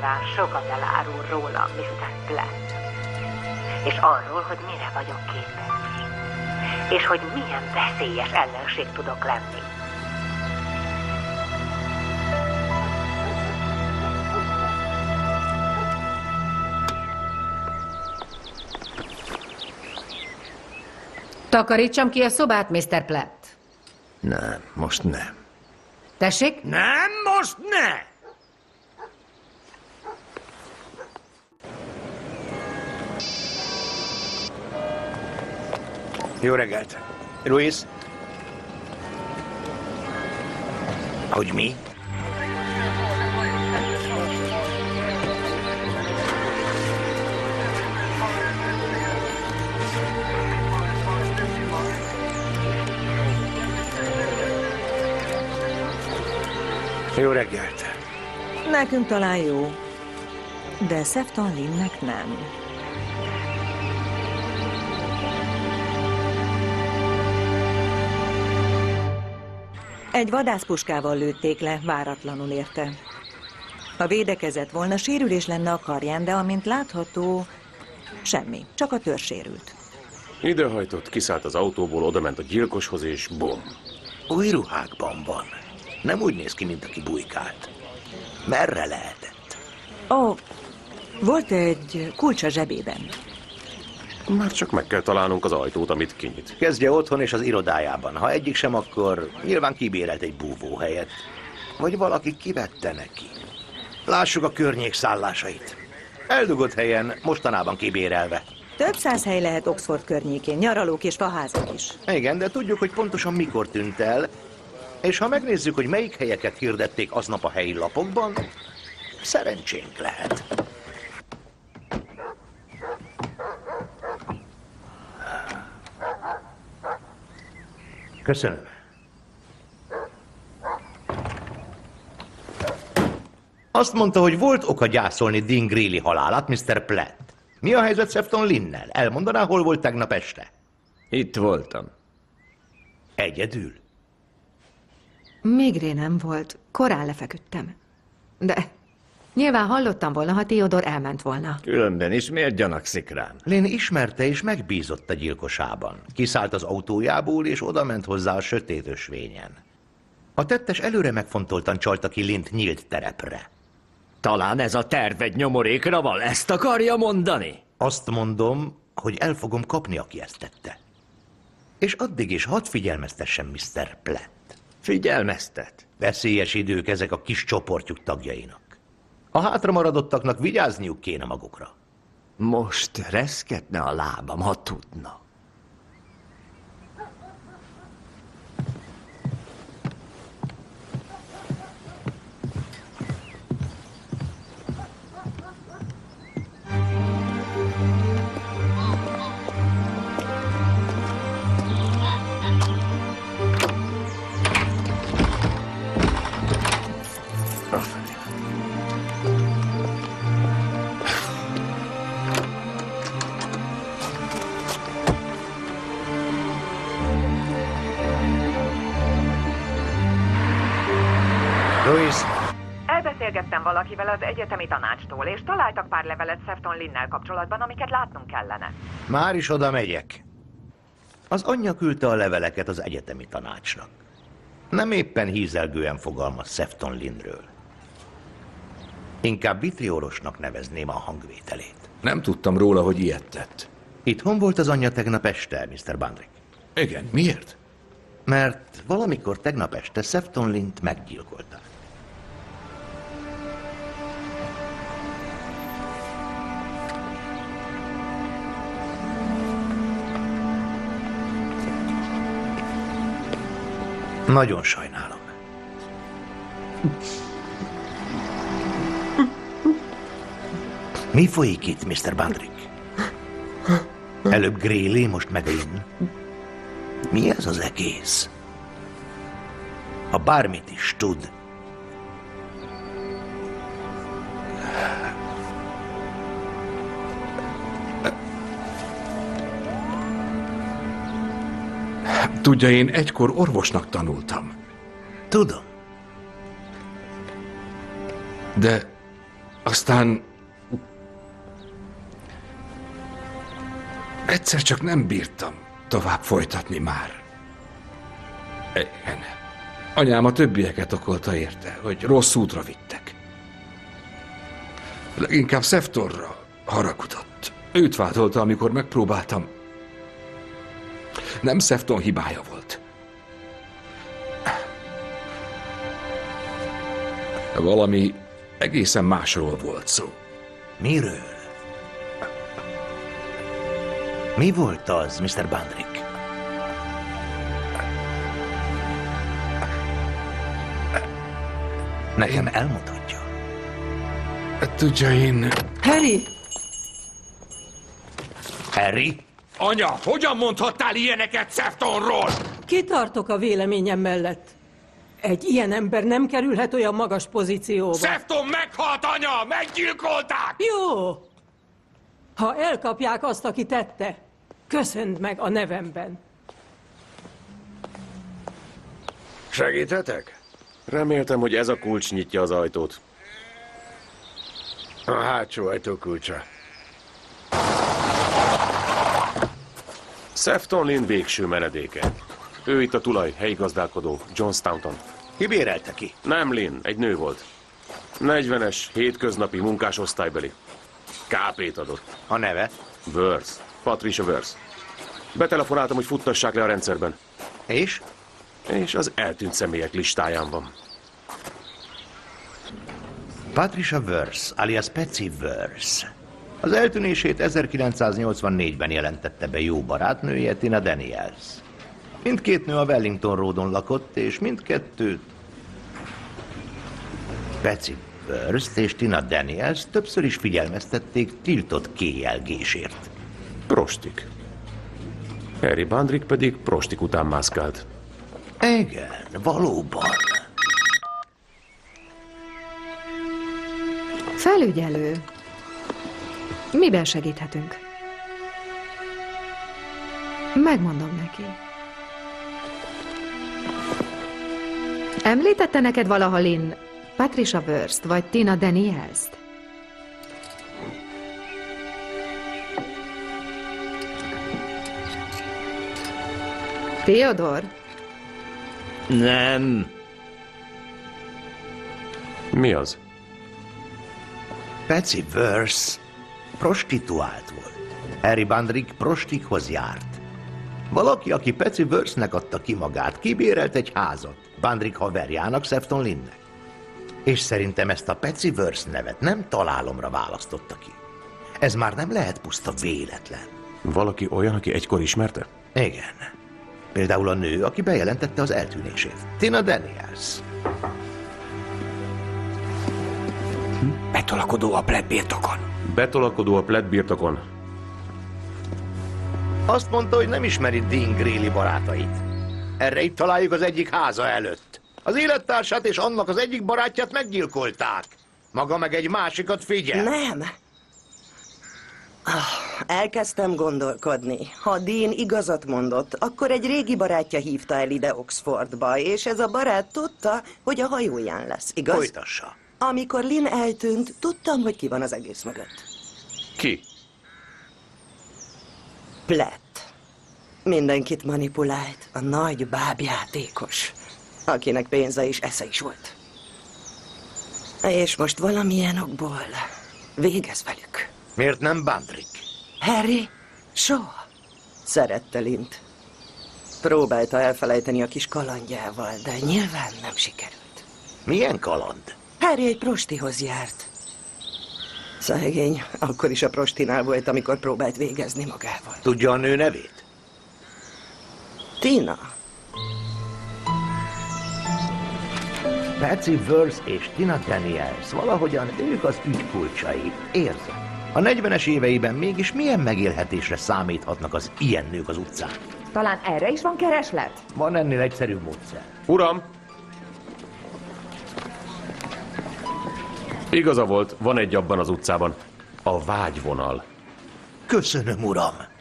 talán sokat elárul róla, Mr. Platt. És arról, hogy mire vagyok képes. És hogy milyen veszélyes ellenség tudok lenni. Takarítsam ki a szobát, Mr. Platt? Nem, most nem. Tessék? Nem, most ne! Jó reggelt. Louis? Hogy mi? Jó reggelt. Nekünk talán jó, de Sefton Lynne-nek nem. Egy vadászpuskával lőtték le, váratlanul érte. Ha védekezett volna, sérülés lenne a karján, de amint látható, semmi, csak a törzs sérült. Idehajtott, kiszállt az autóból, odament a gyilkoshoz, és bom. Új ruhákban van. Nem úgy néz ki, mint aki bujkált. Merre lehetett? Ó, volt egy kulcs a zsebében. Már csak meg kell találnunk az ajtót, amit kinyit. Kezdje otthon és az irodájában. Ha egyik sem, akkor nyilván kibérelt egy búvóhelyet. Vagy valaki kivette neki. Lássuk a környék szállásait. Eldugott helyen, mostanában kibérelve. Több száz hely lehet Oxford környékén, nyaralók és faházak is. Igen, de tudjuk, hogy pontosan mikor tűnt el, és ha megnézzük, hogy melyik helyeket hirdették aznap a helyi lapokban, szerencsénk lehet. Köszönöm. Azt mondta, hogy volt oka gyászolni Dean Greeley halálát, Mr. Platt. Mi a helyzet Sefton Lynne-nel? Elmondaná, hol volt tegnap este? Itt voltam. Egyedül? Migrénem volt. Korán lefeküdtem. De nyilván hallottam volna, ha Theodor elment volna. Különben is miért gyanakszik rám? Lynn ismerte és megbízott a gyilkosában. Kiszállt az autójából, és odament hozzá a sötét ösvényen. A tettes előre megfontoltan csalta ki Lynnt nyílt terepre. Talán ez a terv egy nyomorékra van, ezt akarja mondani? Azt mondom, hogy el fogom kapni, aki ezt tette. És addig is hadd figyelmeztessem Mr. Platt. Figyelmeztet. Veszélyes idők ezek a kis csoportjuk tagjainak. A hátramaradottaknak vigyázniuk kéne magukra. Most reszketne a lábam, ha tudna. Elbeszélgettem valakivel az egyetemi tanácstól, és találtak pár levelet Sefton Lynne-nel kapcsolatban, amiket látnunk kellene. Már is oda megyek. Az anyja küldte a leveleket az egyetemi tanácsnak. Nem éppen hízelgően fogalmaz Sefton Lynne-ről. Inkább vitriolosnak nevezném a hangvételét. Nem tudtam róla, hogy ilyet tett. Itthon volt az anyja tegnap este, Mr. Bandrick. Igen, miért? Mert valamikor tegnap este Sefton Lynne-t meggyilkolták. Nagyon sajnálom. Mi folyik itt, Mr. Bandrick? Előbb Greeley, most meg Lynne. Mi ez az egész? Ha bármit is tud. Tudja, én egykor orvosnak tanultam. Tudom. De Aztán... egyszer csak nem bírtam tovább folytatni már. Igen. Anyám a többieket okolta érte, hogy rossz útra vittek. Leginkább Szeftorra haragudott. Őt vádolta, amikor megpróbáltam. Nem Szefton hibája volt. Valami egészen másról volt szó. Miről? Mi volt az, Mr. Bandrick? Nekem elmondhatja. Tudja, én... Harry! Harry? Anya, hogyan mondhattál ilyeneket Szeftonról? Kitartok a véleményem mellett. Egy ilyen ember nem kerülhet olyan magas pozícióba. Szefton meghalt, anya! Meggyilkolták! Jó! Ha elkapják azt, aki tette, köszönd meg a nevemben. Segíthetek? Reméltem, hogy ez a kulcs nyitja az ajtót. A hátsó ajtó kulcsa. Szefton Lynn végső menedéke. Ő itt a tulaj, helyi gazdálkodó, John Staunton. Ki bérelte ki? Nem Lynn, egy nő volt. 40-es, hétköznapi munkásosztálybeli. KP-t adott. A neve? Worth. Patricia Worth. Betelefonáltam, hogy futtassák le a rendszerben. És? És az eltűnt személyek listáján van. Patricia Worth, alias Patsy Worth. Az eltűnését 1984-ben jelentette be jó barátnője, Tina Daniels. Mindkét nő a Wellington Roadon lakott, és mindkettőt Patsy Worth és Tina Daniels többször is figyelmeztették tiltott kéjelgésért. Prostik. Harry Bandrick pedig prostik után mászkált. Igen, valóban. Felügyelő. Miben segíthetünk? Megmondom neki. Említette neked valaha Lynn Patricia Worth vagy Tina Daniels-t? Theodor? Nem. Mi az? Patsy Worth prostituált volt. Harry Bandrick prostikhoz járt. Valaki, aki Patsy Worthnek adta ki magát, kibérelt egy házat Bandrick haverjának, Szefton Lynnek. És szerintem ezt a Patsy Worth nevet nem találomra választotta ki. Ez már nem lehet puszta véletlen. Valaki olyan, aki egykor ismerte? Igen. Például a nő, aki bejelentette az eltűnését. Tina Daniels. Betolakodó a plebbirtokon. Betolakodó a pledd birtokon. Azt mondta, hogy nem ismeri Dean Greeley barátait. Erre itt találjuk az egyik háza előtt. Az élettársát és annak az egyik barátját meggyilkolták. Maga meg egy másikat figyel. Nem. Elkezdtem gondolkodni. Ha Dean igazat mondott, akkor egy régi barátja hívta el ide Oxfordba, és ez a barát tudta, hogy a hajóján lesz, igaz? Folytassa. Amikor Lynn eltűnt, tudtam, hogy ki van az egész mögött. Ki? Platt. Mindenkit manipulált. A nagy bábjátékos, akinek pénze és esze is volt. És most valamilyen okból végez velük. Miért nem Bandrick? Harry soha szerette Lynnt. Próbálta elfelejteni a kis kalandjával, de nyilván nem sikerült. Milyen kaland? Harry egy prostihoz járt. Szegény, akkor is a prostinál volt, amikor próbált végezni magával. Tudja a nő nevét? Tina. Patsy Worth és Tina Daniels, valahogyan ők az ügy kulcsai. Érzem. A 40-es éveiben mégis milyen megélhetésre számíthatnak az ilyen nők az utcán? Talán erre is van kereslet? Van ennél egyszerűbb módszer. Uram! Igaza volt, van egy abban az utcában. A vágyvonal. Köszönöm, uram.